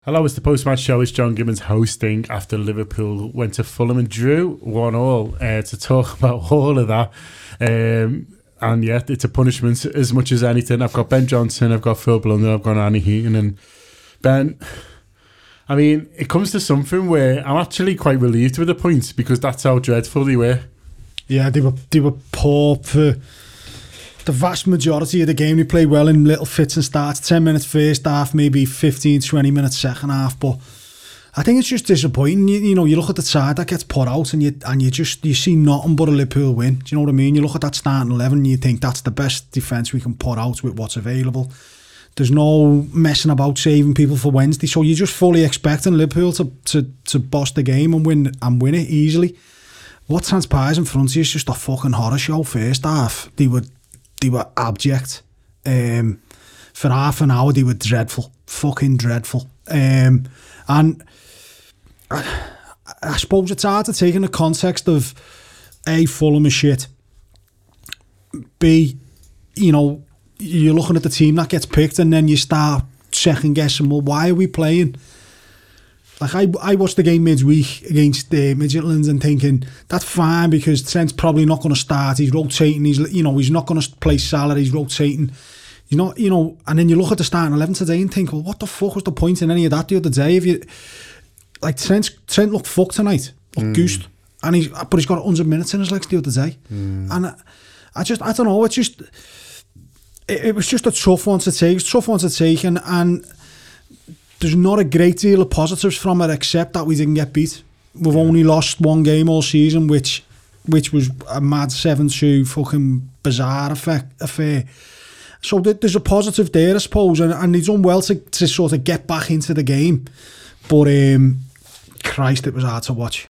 Hello, it's the post-match show. It's John Gibbons hosting after Liverpool went to Fulham and drew 1-1 to talk about all of that. And yeah, it's a punishment as much as anything. I've got Ben Johnson, I've got Phil Blunder, I've got Annie Heaton. And Ben, I mean, it comes to something where I'm actually quite relieved with the points because that's how dreadful they were. Yeah, they were poor for the vast majority of the game. They played well in little fits and starts. 10 minutes first half, maybe 15, 20 minutes second half. But I think it's just disappointing. You know, you look at the side that gets put out and you see nothing but a Liverpool win. Do you know what I mean? You look at that starting 11 and you think that's the best defence we can put out with what's available. There's no messing about saving people for Wednesday. So you're just fully expecting Liverpool to boss the game and win it easily. What transpires in front of you is just a fucking horror show first half. They were abject. For half an hour, they were dreadful. Fucking dreadful. And I suppose it's hard to take in the context of A, Fulham is shit. B, you know, you're looking at the team that gets picked and then you start second guessing, well, why are we playing? Like, I watched the game midweek against the Midtjylland and thinking, that's fine because Trent's probably not going to start. He's rotating. He's not going to play Salah. He's rotating. He's not, you know, and then you look at the starting 11 today and think, well, what the fuck was the point in any of that the other day? If you, like, Trent looked fucked tonight. Looked goosed. But he's got 100 minutes in his legs the other day. And I don't know, it was just a tough one to take. It's a tough one to take and there's not a great deal of positives from it except that we didn't get beat. We've only lost one game all season, which was a mad 7-2 fucking bizarre affair. So there's a positive there, I suppose, and they've done well to sort of get back into the game. But Christ, it was hard to watch.